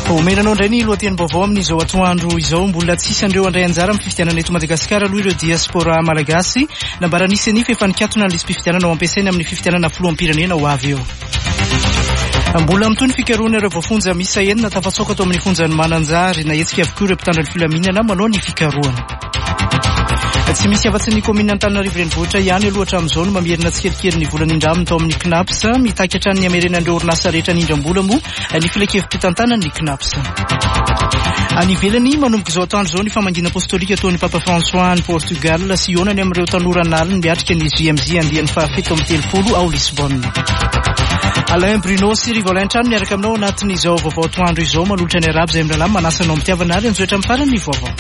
Omenanao indray ny lohateny vaovao amin'izao atoandro izao mbola tsisy andreo andray anjara amin'ny fifidianana eto Madagasikara aloha ireo diaspora malagasy nambara nisy ny fefanikatona ny lisy mpifidianana ao ampiasaina amin'ny fifidianana filoham-pirenena ho avy eo. Mbola mitony fikaroana ireo voafonja misa enina tafatsoka atao amin'ny fonjan'ny Mananjary na hetsika avokoa ireo mpitandro ny filaminana manao ny fikaroana. Tsy misy afa-tsy ny komina Antananarivo renivohitra ihany aloha hatramin'izao no mamierina tsikelikely ny volana indraminy tao amin'ny CNAPS mitaky hatrany ny amerenan'ireo orinasa rehetra ny indram-bola moa ny filan-kevim-pitantanany ny CNAPS. Any ivelany manomboka izao atoandro izao ny famangina apostolika ataon'ny Papa François ny Portugal sy onany amin'ireo tanora analiny miatrika ny JMJ andiany fahafito amin'ny 30 ao Lisbonne. Alain Bruno sy Rivolin Trano miaraka aminao anatin'izao vaovao atoandro izao manolotra ny arabo izay amin'nylamy manasanao mitiavana ary anjoetra amin'ny farany ny vaovao.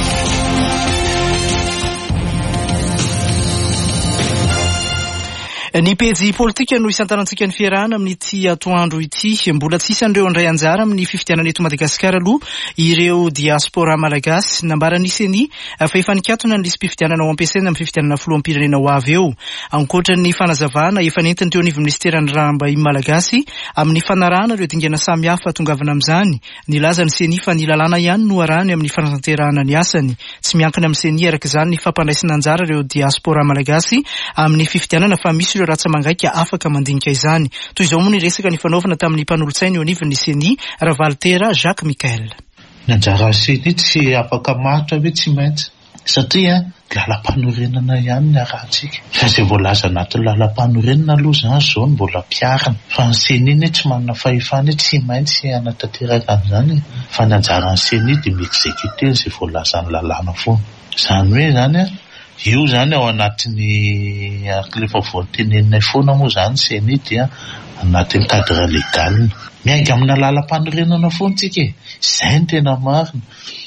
Ny pejy politika no isantarantsika ny fiarahana amin'ity atoandro ity mbola tsisy andreo andray anjara amin'ny fifidianana eto Madagasikara aloha ireo diaspora malagasy nambara nisy ny fahefanikatona ny lisy mpifidianana ao ampiasaina amin'ny fifidianana filoham-pirenena ho avy eo. Ankoatran'ny fanazavana efa nentiny teo anivon'ny ministeran'ny raham-bahiny malagasy amin'ny fanarahana ireo dingana samihafa tongavana amin'izany nilaza ny seni fa ny lalàna ihany no arahany amin'ny fanatanterahana ny asany tsy miankina amin'ny seni araka izany ny fampandraisana anjara ireo diaspora malagasy amin'ny fifidianana fa misy ireo ratsa mangaika afaka mandinika izany. Toy izao moa ny resaka ny fanaovana tamin'ny mpanolotsaina eo anivon'ny seni Ravaltera Jacques Michael. Ny anjara seni tsy afaka matra hoe tsy maintsy satria lalam-panorenana ihany ny arahantsika. Fa izay voalaza anaty lalam-panorenana aloha izany izao no mbola mpiarana. Fa ny seni tsy manana fahefana tsy maintsy anatanteraka an'izany. Fa ny anjaran'ny seni dia mi-exécuter izay voalaza ny lalàna foana. Izany hoe izany io zany ao anatin'ny rehefa voatenenina foana moa zany seni dia anatin'ny cadre légal. Miainga amin'ny lalam-panorenana foana tsika izay ny tena marina.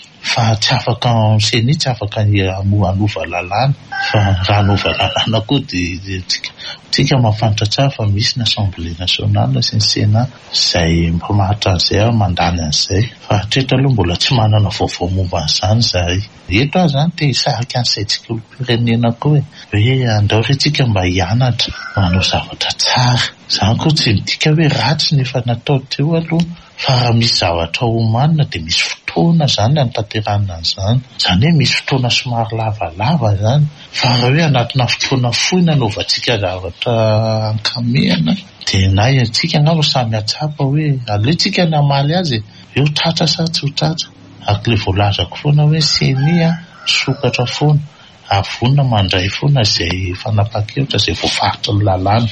Fa tsy afaka seni tsy afaka hanova lalàna. Fa raha hanova lalàna koa dia tsika mahafantatra tsara fa misy ny Assemblée nationale sy ny Sénat izay mpamahatra an'izay mandany an'izay. Fa hatreto aloha mbola tsy manana vaovao momba an'izany izahay. Eto aho zany te hisarika an'izay tsikolom-pirenena koa hoe andao retsika mba hianatra manao zavatra tsara. Izany koa tsy midika hoe ratsy nefa natao teo aloha. Fa raha misy zavatra omanina dia misy fotoana zany anatanterahana an'izany. Izany hoe misy fotoana somary lavalava zany. Fa raha hoe anatina fotoana fohy nanaovantsika zavatra ankamehana dia na antsika angamba samy atsapa hoe aleontsika ny hamaly azy eo tratra sa tsy ho tratra. Akile voalazako foana hoe seni sokatra foana avonina mandray foana izay fanapa-kevitra izay voafaritra ny lalàna.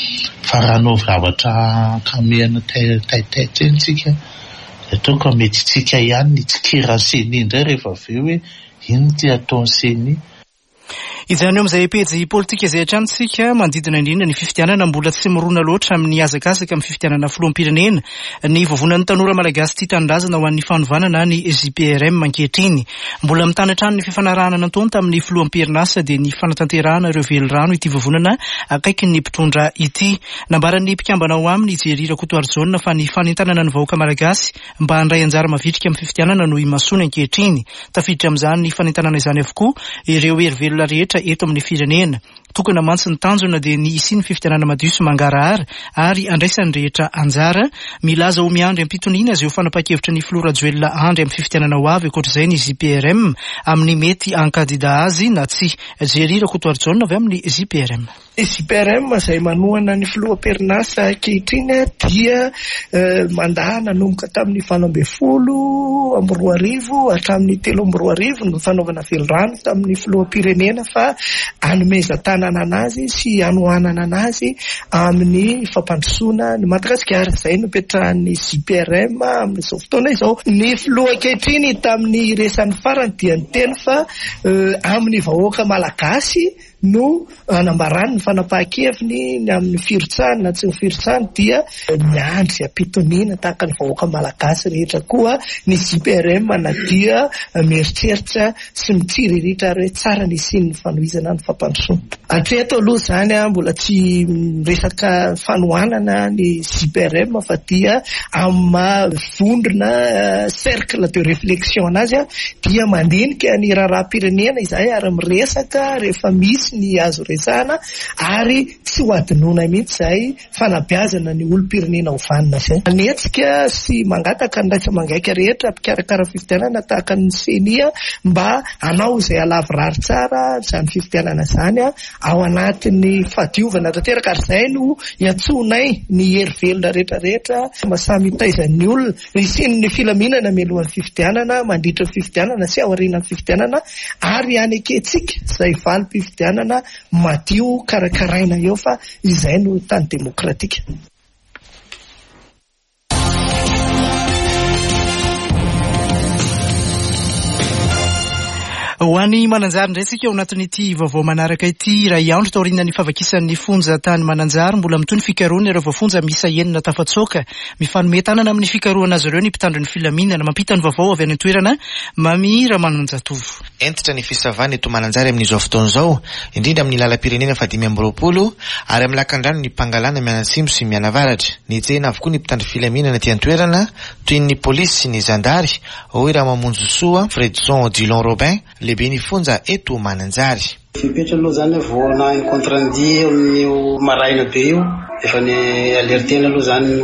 Fa raha nao zavatra kamehana taitaitra eny tsika ataoko mety tsika ihany ny tsikera seni indray rehefa avy eo hoe ino ty ataon'ny seni. Izany eo amin'izay pejy politika izay hatramintsika mandidina indrindra ny fifidianana mbola tsy mirona loatra amin'ny hazakazaka amin'ny fifidianana filoham-pirenena ny vovonan'ny tanora malagasy tia tanindrazana ho an'ny fanovanana ny JPRM ankehitriny. Mbola mitandratrano ny fifanarahana nataony tamin'ny filoham-perinasa dia ny fanatanterahana ireo velirano ity vovonana akaiky ny mpitondra ity. Nambaran'ny mpikambana ao aminy Jery Rakotoarzona fa ny fanentanana ny vahoaka malagasy mba handray anjara mavitrika amin'ny fifidianana no imasony ankehitriny. Tafiditra amin'izany ny fanentanana izany avokoa ireo hery-velona rehetra eto amin'ny firenena. Tokana mantsy ny tanjona dia ny isi ny fifidianana madio sy mangarahara ary andraisan'ny rehetra anjara. Milaza ho miandry am-pitoniana azy eo fanapa-kevitra ny Flora Joella andry amin'ny fifidianana ho avy ankoatr'izay ny JPRM amin'ny mety ankandida azy na tsy. Jery Rakotoarzona avy amin'ny JPRM. JPRM izay manohana ny filoham-perinasa ankehitriny dia mandahana nanomboka tamin'ny 2012 hatramin'ny 2013 no fanaovana velirano tamin'ny filoham-pirenena fa hanomezan-tanana anazy sy hanohanana anazy amin'ny fampandrosoana ny Madagasikara. Izay no petrahan'ny JPRM amin'izao fotoana izao. Ny filoha ankehitriny tamin'ny resan'ny farany dia ny teny fa amin'ny vahoaka malagasy no anambarany ny fanapahan-keviny ny amin'ny firotsahana na tsy ny firotsahana dia miandry am-pitoniana tahaka ny vahoaka malagasy rehetra koa ny JPRM na dia mieritreritra sy mitsiriritra hoe tsara ny isian'ny fanohizana ny fampandrosoana. Hatreto aloha izany mbola tsy resaka fanohanana ny JPRM fa dia amin'ny vondrona cercle de réflexion anazy dia mandinika ny raharaha-pirenena izay ary miresaka rehefa misy misy ny azo resana ary tsy ho adinoina mihitsy zay fanabeazana ny olom-pirenena hovanina zay. Anetsika sy mangataka ny raika mangaika rehetra mpikarakara fifidianana tahaka ny senia mba anao izay alavirary tsara izany fifidianana izany ao anatin'ny fahadiovana tanteraka ary izay no iantsonay ny hery velona rehetrarehetra masamy taizan'ny olona isin'ny filaminana mialohan'ny fifidianana mandritra fifidianana sy ao aorianan'ny fifidianana ary any aketsika izay valim-pifidianana madio karakaraina eo fa izay no tany demokratika. Ho an'ny Mananjary indray sika ao anatin'ity vaovao manaraka ity raha iandro taorian'ny favakisan'ny fonja tany Mananjary mbola mitony fikaroana ireo vafonja misa enina tafatsoaka mifanome tanana amin'ny fikaroana azy ireo ny mpitandro ny filaminana mampita ny vaovao avy any toerana Mamira Mananjatovo. Entitra ny fisavana eto Mananjary amin'izao fotoana izao indrindra amin'ny lalam-pirenena 2020 ary amin'ny lakandrano ny mpangalana mianatsimbo sy mianavaratra ny tsena avokoa ny mpitandro filaminana ty an-toerana toy ny polisy sy ny zandary hoy raha mamonjy soa Fredson Dillon Robin lehibe ny fonja eto Mananjary. Fipetra aloha zany vao na ny contrandi amin'io maraina be io efa ny alertena aloha zany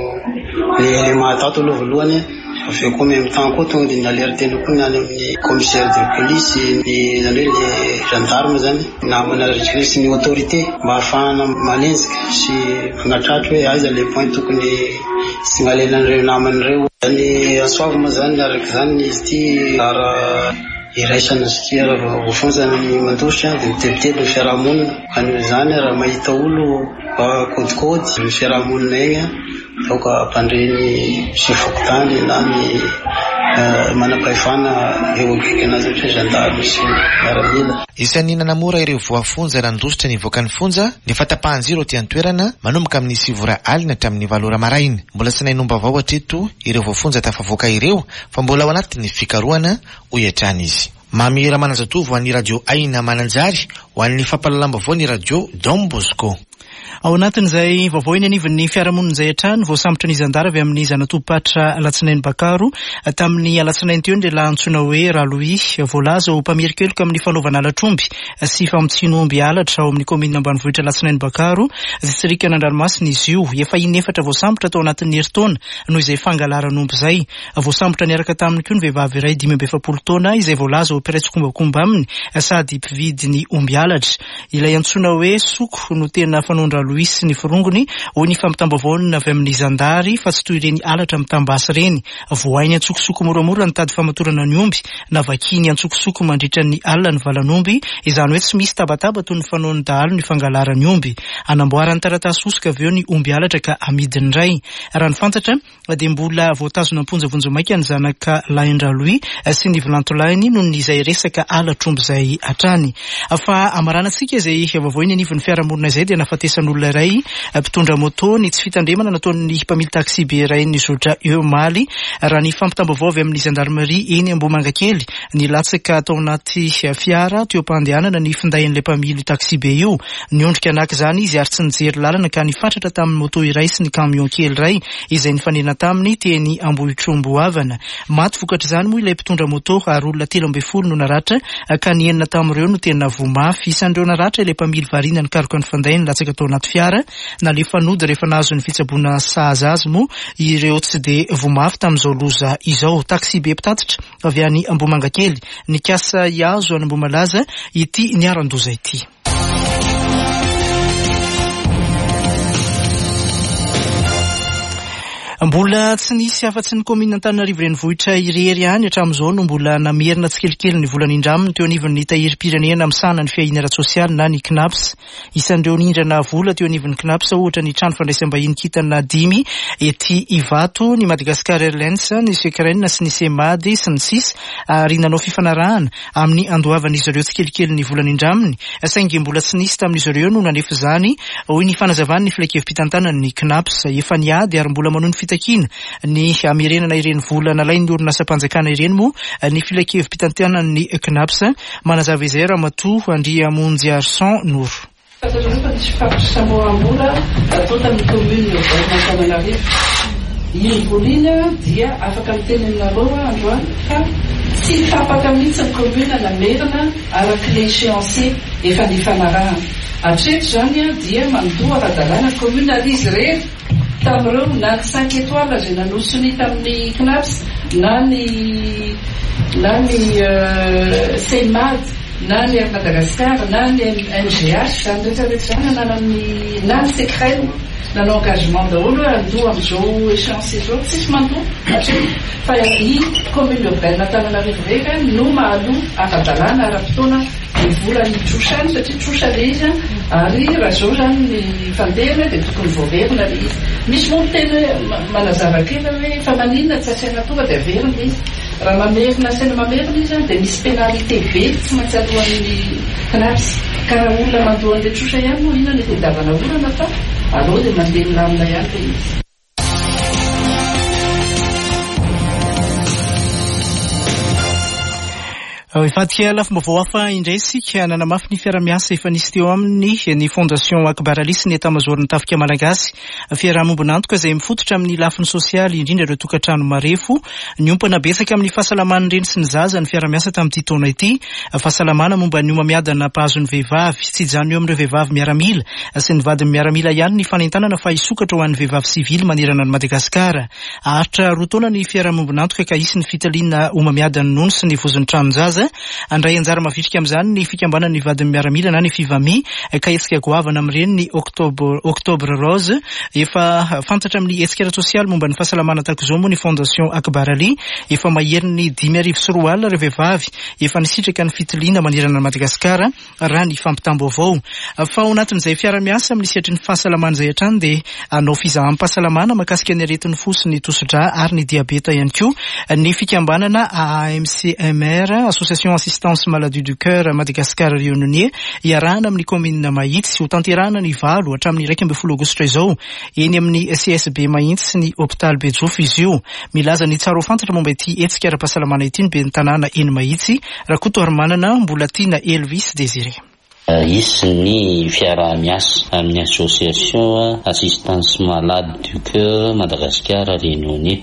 ny élément tato aloha voalohany avy eo koa même temps koa tonga dia ny alertena koa ny any amin'ny commissaire de police ny zany hoe le gendarme zany namana sy ny autorité mba ahafahana manenjika sy manatratra hoe aiza le point tokony signalenan'ireo naman'ireo zany asoavy ma zany araka zany izy ty ara iraisana satria raha vofonjana ny mandosy dia mitebiteby ny fiarahamonina an'izany raha mahita olo kodikody ny fiarahamonina iny aoka ampandreny sy fokotany na ny manam-pahefana eo akaiky anazy ohatra gendarme sy miaramila. Isan'ny nanamora ireo voafonja nandositra ny voaka ny fonja ny fatapahan-jiro ty an-toerana manomboka amin'ny 7 alina hatramin'ny 8 maraina. Mbola tsy nainomba avao hatreto ireo voafonja tafavoaka ireo fa mbola ao anatin'ny fikaroana hoy hatrany izy. Mamira Mananjatovo ho an'ny radio Aina Mananjary ho an'ny fampalalambavao ny radio Don Bosco. Ao anatin'izay vaovao iny anivon'ny fiarahamonina izay hatrany voasambotra ny zandara avy amin'ny zanatobopatra Alatsinainy Bakaro tamin'ny Alatsinainy teo ny lehilahy antsoina hoe Raloui voalaza ho mpamirikeloka amin'ny fanaovana alatromby sy famotsinomby alatra ao amin'ny komina ambanivohitra Alatsinainy Bakaro distrikta Andranomasina izy io efa inefatra voasambotra tao anatin'ny herintaona noho izay fangalaran'omby izay voasambotra niaraka taminy koa ny vehivavy iray 27 taona izay voalaza ho mpiretsi-kombakomba aminy sady mpividy ny omby alatra ilay antsoina hoe Soko no tena fanondra Luis ny firongony ho ny fampitambavao avy amin'ny zandary fa tsy toy ireny alatra mitambasy reny voainy antsokosoko moramora ny tady famatorana ny omby navakiny antsokosoko mandritra ny alina ny valan'omby izany hoe tsy misy tabataba toy ny fanaony dahalo ny fangalarany omby anamboarany taratasy osoka avy eo ny omby alatra ka amidiny ray raha ny fantatra dia mbola voatazona amponjavonjo maika ny zanaka Laindra Louis sy ny vilantolainy noho izay resaka alatromby izay hatrany fa amaranantsika izay vaovao iny anivon'ny fiarahamonina izay dia nafatesan'olona iray mpitondra moto ny tsy fitandremana nataon'ny mpamily taxi be iray ny zotra eo maly raha ny fampitambavao avy amin'ny gendarmerie eny Ambomangakely ny latsaka tao anaty fiara teo ampandehanana ny findain'ilay mpamily taxi be io niondrika anak'izany izy ary tsy nijery lalana ka nifatratra tamin'ny moto iray sy ny camion kely iray izay nifanena taminy teny Ambohitromboavana maty vokatra izany moa ilay mpitondra moto ary olona 13 no naratra ka ny enina tamin'ireo no tena vomafy isan'ireo naratra ilay mpamily variana nikaroka ny fandainy latsaka tao anaty fiara na le fanody rehefa nahazo ny fitsaboana sahaza azy moa ireo tsy de vomafy tamin'izao loza izao taxi be mpitatitra avy any Ambomangakely ny kasa iazo any Ambomalaza ity niaran-doza ity. Mbola tsy nisy afa-tsy ny komina Antananarivo renivohitra irery any hatramin'izao no mbola namerina tsikelikely ny volana indraminy teo anivon'ny tahiry-pirenena misana ny fiainana ara-tsosialy na ny CNAPS. Isan'ireo nindrana vola teo anivon'ny CNAPS ohatra ny trano fandraisam-bahiny kintana 10 ety Ivato, ny Madagascar Airlines, ny Ukraine sy ny Semady sy ny SIS ary nanao fifanarahana amin'ny andoavan'izy ireo tsikelikely ny volana indraminy saingy mbola tsy nisy tamin'izy ireo no nanefa izany hoy ny fanazavany ny filaikevi-pitantanany CNAPS efa niady ary mbola manohy fitakina ny amerenana ireny vola nalain'ny orinasa-panjakana ireny moa ny filaikevi-pitantanany CNAPS manazava izay Ramatoa Andriamonjy Arson Noro. Io volina dia afaka miteny aminareo androany ka tsy tapaka mihitsy ny commune namerina araka l'échéancier efa nifanarahana. Hatreto zany dia mandoa ara-dalàna commune ary izy rery tamin'ireo na ny 5 étoiles izay nanosony tamin'ny CNAPS na ny CEMAD na ny Air Madagascar na ny NGH zany rehetrarehetra zany na ny secret nanao engagement daholo andoa amin'izao échéancier zao tsisy mandoa hatreto fa i commune urbaine Antananarivo reka no mahaloa ara-dalàna ara-potoana ny volany trosany satria trosa le izy ary raha zao zany ny fandehana dia tokony voaverina le izy. Misy moa tena manazava kely hoe fa maninona tsy asaina tonga dia averina izy. Raha mamerina asaina mamerina izy dia misy pénalité be tsy maintsy alohan'ny CNAPS ka raha olona mandoa an'ilay trosa ihany moa inona ny tediavana olana fa aleo dia mandeha milamina ihany le izy. Ifadika lafomba voafa indray sika nanamafy ny fiara-miasa efa nisy teo amin'ny ny fondation Akbarali sy ny etamajoro ny tafika malagasy fiarahamonina antoka izay mifototra amin'ny lafiny sosialy indrindra ireo tokantrano marefo ny ompana betsaka amin'ny fahasalamana reny sy ny zaza ny fiara-miasa tamin'ity taona ity fahasalamana momba ny omamiadana pahazon'ny vehivavy tsy hijanona eo amin'ireo vehivavy miaramila sy ny vadiny miaramila ihany ny fanentanana fa hisokatra ho an'ny vehivavy sivily manerana ny Madagasikara. Ahatra roa taona ny fiarahamonina antoka ka hisy ny fitaliana omamiadana nono sy ny vozon'ny trano zaza andray anjara mavitrika amin'izany ny fikambanana ny vadiny miaramila na ny fivami ka hetsika goavana amin'ireny ny octobre rose efa fantatra amin'ny etsikara sosialy momba ny fahasalamana tahaka izao moa ny fondation Akbarali efa mahery ny 5,4 alina ireo vehivavy efa nisitraka ny fitiliana manerana ny Madagasikara raha ny fampitambo avao. Fa ao anatin'izay fiara-miasa amin'ny sehatry ny fahasalamana izay hatrany dia anao fizaham-pahasalamana makasika ny aretin'ny fo sy ny tosodra ary ny diabeta ihany koa ny fikambanana AMCMR Association Assistance Maladie du Cœur Madagascar Réunionnais iarahana amin'ny commune Mahitsy ho tanterahana ny 7 hatramin'ny 12 aogositra izao eny amin'ny CSB Mahitsy sy ny hôpital Betjof izy io. Milaza ny tsara ho fantatra momba ity hetsika ara-pahasalamana ity ny ben'ny tanàna eny Mahitsy rakoto ary manana mbola tiana Elvis Désiré. Isy ny fiara-miasa amin'ny association assistance malade du cœur Madagascar Réunionnais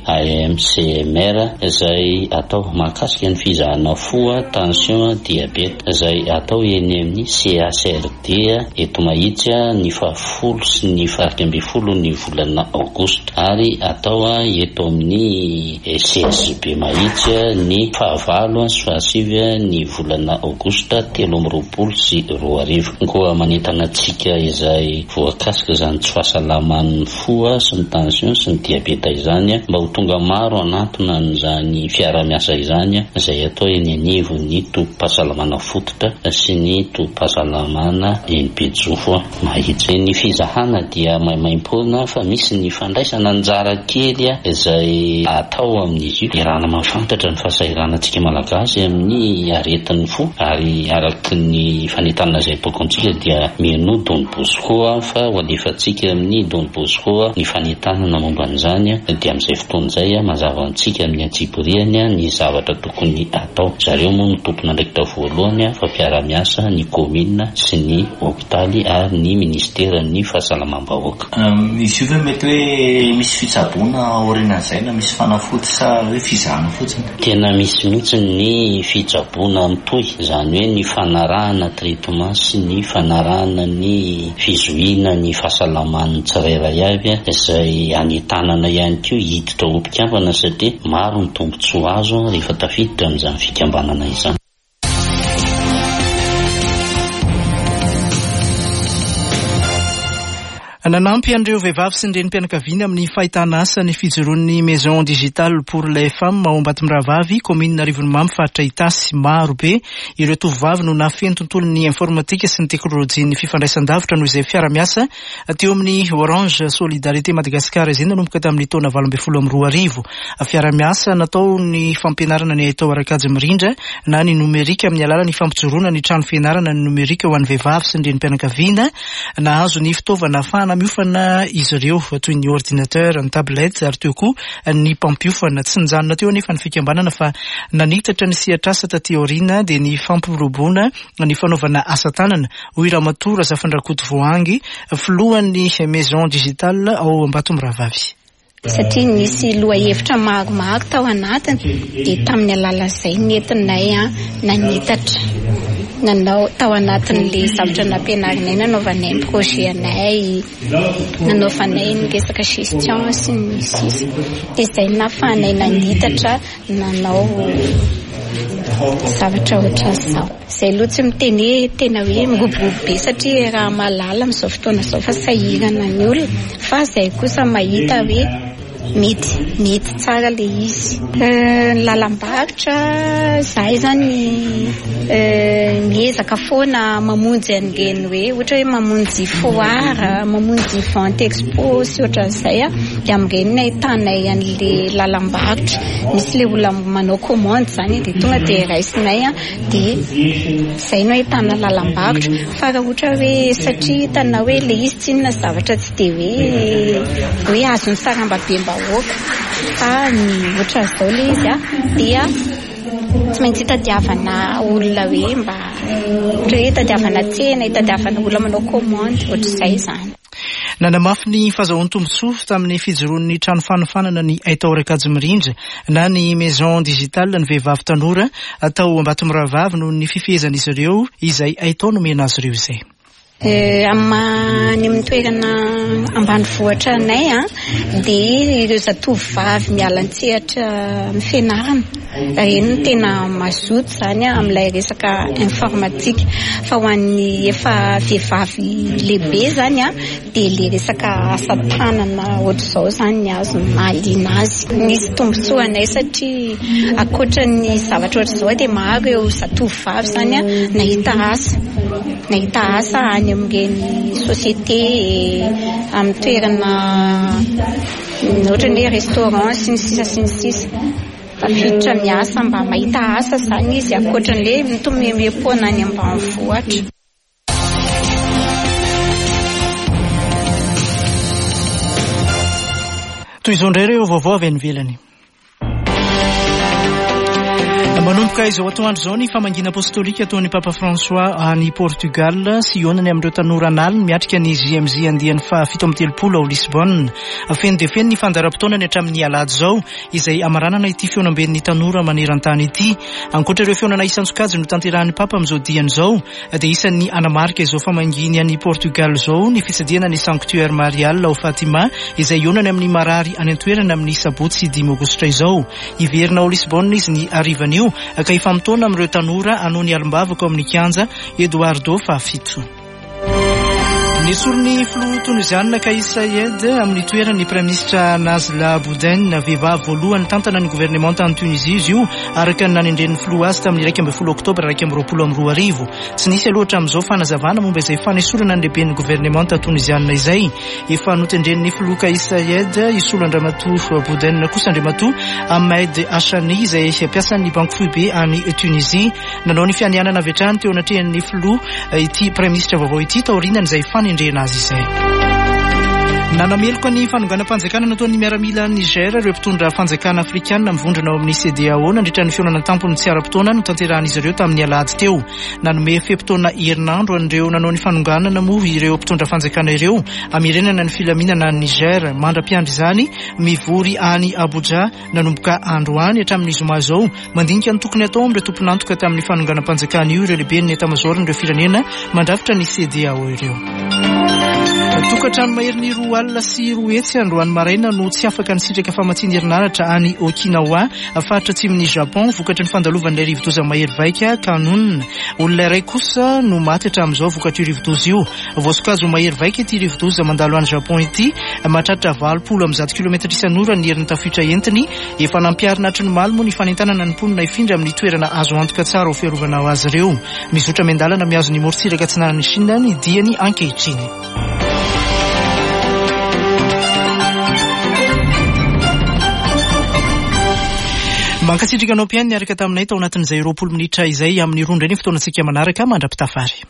AMCMR izay atao mahakasika ny fizahana fo, tension, diabeta izay atao eny amin'ny CHRD eto Mahitsy ny 10 sy ny 12 ny volana Aogosta ary atao eto amin'ny CSB Mahitsy ny 9 sy 9 ny volana Aogosta 13 sy koa manentana antsika izay voakasika izany tsy fahasalaman'ny fo sy ny tension sy ny diabeta izany mba ho tonga maro anatona n'izany fiara-miasa izany izay atao eny anivo ny tobim-pahasalamana fototra sy ny tobim-pahasalamana eny Betjof Mahitsy. Ny fizahana dia maimaim-poana fa misy ny fandraisana anjara kely izay atao amin'izy io irana mafantatra ny fahasahiranantsika malagasy amin'ny aretin'ny fo ary araky ny fanentana izay tokontsika dia meno Don Bosco fa ho alefatsika amin'ny Don Bosco ny fanentanana momba an'izany dia amin'izay fotoana izay mazava antsika amin'ny antsipiriany ny zavatra tokony atao. Zareo moa no tompona andraikitra voalohany fa mpiara-miasa ny commune sy ny hôpitaly ary ny ministera ny fahasalamam-bahoaka. Izy io mety hoe misy fitsaboana aorianan'izay na misy fanafody sa hoe fizahana fotsiny? Tena misy mihitsy ny fitsaboana mitohy izany hoe ny fanarahana traitement sy ny fanarahana ny fizohina ny fahasalaman'ny tsirairay avy izay anentanana ihany koa hiditra ho mpikambana satria maro ny tombotsoa azo rehefa tafiditra amin'izany fikambanana izany. Nanampy an'ireo vehivavy sy ny renim-pianakaviana amin'ny fahitana asa ny fijoroan'ny maison digitale pour les femmes ao Ambatomravavy commune Rivonimamy faritra Itasy maro be ireo tovovavy no nafeno tontolon'ny informatika sy ny teknôlôjia ny fifandraisan-davitra noho izay fiara-miasa teo amin'ny Orange Solidarité Madagasikara izay nanomboka tamin'ny taona 2012 fiara-miasa natao ny fampianarana ny atao arakajy mirindra na ny nomerika amin'ny alalan'ny fampijoroana ny trano fianarana ny nomerika ho an'ny vehivavy sy ny renim-pianakaviana nahazo ny fitaovana ahafahana miofana izy ireo toy ny ordinateur, ny tablette ary teo koa ny pampiofana tsy nijanona teo anefa ny fikambanana fa nanitatra ny sihatr'asa taty aoriana dia ny fampirobona ny fanaovana asa tanana hoy Ramatoa Zafandrakoto Voangy filohan'ny maison digitale ao Ambatomravavy. satria misy lohahevitra maromaro tao anatiny dia tamin'ny alalan'izay nentinay nanitatra nanao tao anatin'le zavatra nampianarinay nanaovanay ny projet anay nanaovanay ny resaka gestion sy ny sisa dia izay nahafahanay nanitatra nanao zavatra ohatran' izao. Izay aloha tsy miteny tena hoe mirobiroby be satria raha malala amin'izao fotoana izao fa sahirana ny olona fa izay kosa mahita hoe mety tsara le izy. Lalam-barotra zahay zany miezaka foana mamonjy an'ireny hoe ohatra hoe mamonjy foara, mamonjy vente expo sy ohatran'izay dia amin'ireny no ahitanay an'le lalam-barotra. Misy le olona manao commande zany dia tonga dia raisinay dia izay no ahitana lalam-barotra. Fa raha ohatra hoe satria hitana hoe le izy tsy inona zavatra tsy dia hoe azony sarambabemba fa ny ohatran'izao le izy dia tsy maintsy hitadiavana olona hoe mba ohatra hoe hitadiavana tsena, hitadiavana olona manao commande ohatr'izay zany. Nanamafy ny fahazahoan'ny tombotsoa tamin'ny fijeroan'ny trano fanofanana ny Aitahorakajy Mirindra na ny maison digitale ny vehivavy tanora atao Ambatomirahavavy noho ny fifehezan'izy ireo izay Aitao nomena azy ireo izay. Amin'ny toerana ambanivohitra anay dia ireo zatovovavy mialan-tsehatra amin'ny fianarana ireny tena mazoto zany amin'ilay resaka informatika. Fa ho an'ny efa vehivavy lehibe zany dia le resaka asa tanana ohatr'izao zany ny azo mahaliana azy. Nisy tombotsoa anay satria ankoatra ny zavatra ohatr'izao dia maro eo zatovovavy zany nahita asa any amin'ireny société amin'ny toerana ohatra ny restaurant sy ny sisa tafiditra miasa mba mahita asa zany izy ankoatran'le mitomemem-poana any ambanivohitra. Toy izao indray ireo vaovao avy any ivelany. Manomboka izao atoandro izao ny famangina apostolika ataon'ny Papa François any Portugal sy ionany amin'ireo tanora analiny miatrika ny JMJ andiany fa 17 ao Lisbonne. Feno dia feno ny fandaram-potoana ny hatramin'ny alahady izao izay amaranana ity feonamben'ny tanora maneran-tany ity. Ankoatra ireo feonana isan-tsokajy no tanterahan'ny Papa amin'izao diany izao dia isan'ny anamarika izao famanginy any Portugal izao ny fitsidihana ny Sanctuaire Marial ao Fatima izay ionany amin'ny marary any an-toerana amin'ny sabotsy 5 aogositra izao. Iverina ao Lisbonne izy ny arivan'io ka ifamtona amin'ireo tanora anoho ny alimbavako amin'ny kianja Eduardo Fafito. Nisorony filoha Tunisiana Kais Saied amin'ny toerany Praministra Nazla Boudin vehivavy voalohany tantana ny gouvernement tany Tunisia izy io araka ny nanendren'ny filoha azy tamin'ny 1 oktobra 2022. Tsy nisy aloatra amin'izao fanazavana momba izay fanesorana ny lehiben'ny gouvernement Tunisiana izay. Efa notendren'ny filoha Kais Saied isolo Andriamatoa Boudin kosa Andriamatoa Ahmed Hachani izay ampiasan'ny banque foibe any Tunisie. Nanao ny fianianana avy hatrany teo anatrehan'ny filoha ity praministra vaovao ity taorinan izay fanendrena azy izay. Nanameloka ny fanonganam-panjakana nataon'ny miaramila Niger ireo mpitondra fanjakana afrikanina mivondrona ao amin'ny CEDEAO nandritra ny fihaonana tampony tsy ara-potoana no tanterahan'izy ireo tamin'ny alahady teo. Nanome fe-potoana herinandro an'ireo nanao ny fanonganana moa ireo mpitondra fanjakana ireo amirenana ny filaminana Niger mandra-piandry izany mivory any Abuja nanomboka andro any hatramin'ny zoma izao mandinika ny tokony atao amin'ireo tompon'antoka tamin'ny fanonganam-panjakana io ireo lehiben'ny etamajoro ireo firenena mandrafitra ny CEDEAO ireo. Tokantrano mahery roa alina sy roa hetsy androany maraina no tsy afaka nisitraka famatsiana herinaratra any Okinawa faritra atsimon'ny Japon vokatry ny fandalovan'ilay rivodoza mahery vaika kanonina. Olona iray kosa no maty hatramin'izao vokatry io rivodoza io. Voasokajy mahery vaika ity rivodoza mandalo any Japon ity mahatratra 20 kilometatra isan'ora ny herin'ny tafiditra entiny. Efa nampiarina hatry ny malmo ny fanentanana ny mponina ifindra amin'ny toerana azo antoka tsara ho fiarovana ho azy ireo. Mizotra miandalana miazo ny morontsiraka tsinan'ny Chine ny diany ankehitriny. Mankasitrika anao piany niaraka taminay tao anatin'izay 20 minitra izay amin'ny rondra ny fotoanantsika manaraka mandrapitafary.